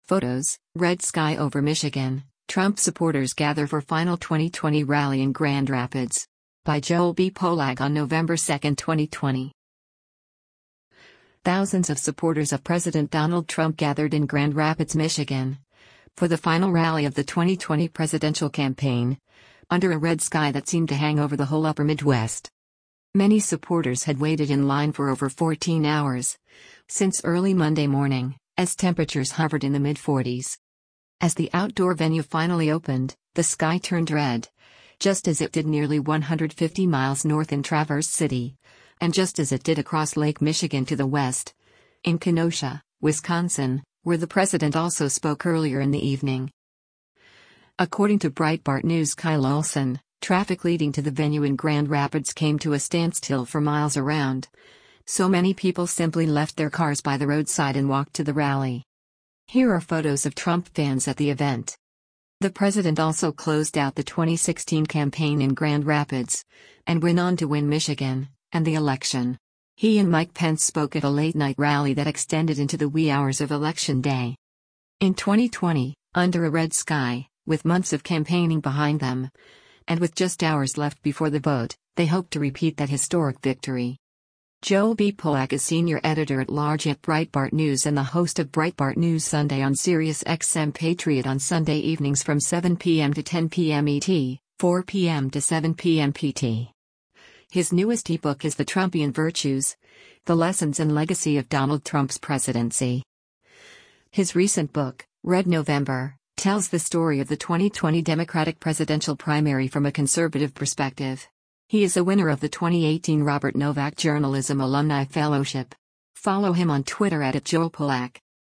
Photos, red sky over Michigan. Trump supporters gather for final 2020 rally in Grand Rapids. By Joel B. Polak on November 2, 2020. Thousands of supporters of President Donald Trump gathered in Grand Rapids, Michigan, for the final rally of the 2020 presidential campaign, under a red sky that seemed to hang over the whole upper Midwest. Many supporters had waited in line for over 14 hours, since early Monday morning, as temperatures hovered in the mid-40s. As the outdoor venue finally opened, the sky turned red, just as it did nearly 150 miles north in Traverse City, and just as it did across Lake Michigan to the west, in Kenosha, Wisconsin, where the president also spoke earlier in the evening. According to Breitbart News' Kyle Olson, traffic leading to the venue in Grand Rapids came to a standstill for miles around. So many people simply left their cars by the roadside and walked to the rally. Here are photos of Trump fans at the event. The president also closed out the 2016 campaign in Grand Rapids, and went on to win Michigan and the election. He and Mike Pence spoke at a late-night rally that extended into the wee hours of Election Day. In 2020, under a red sky, with months of campaigning behind them, and with just hours left before the vote, they hope to repeat that historic victory. Joel B. Polak is senior editor-at-large at Breitbart News and the host of Breitbart News Sunday on SiriusXM Patriot on Sunday evenings from 7 p.m. to 10 p.m. ET, 4 p.m. to 7 p.m. PT. His newest ebook is The Trumpian Virtues: The Lessons and Legacy of Donald Trump's Presidency. His recent book, Red November, tells the story of the 2020 Democratic presidential primary from a conservative perspective. He is a winner of the 2018 Robert Novak Journalism Alumni Fellowship. Follow him on Twitter @JoelPolak.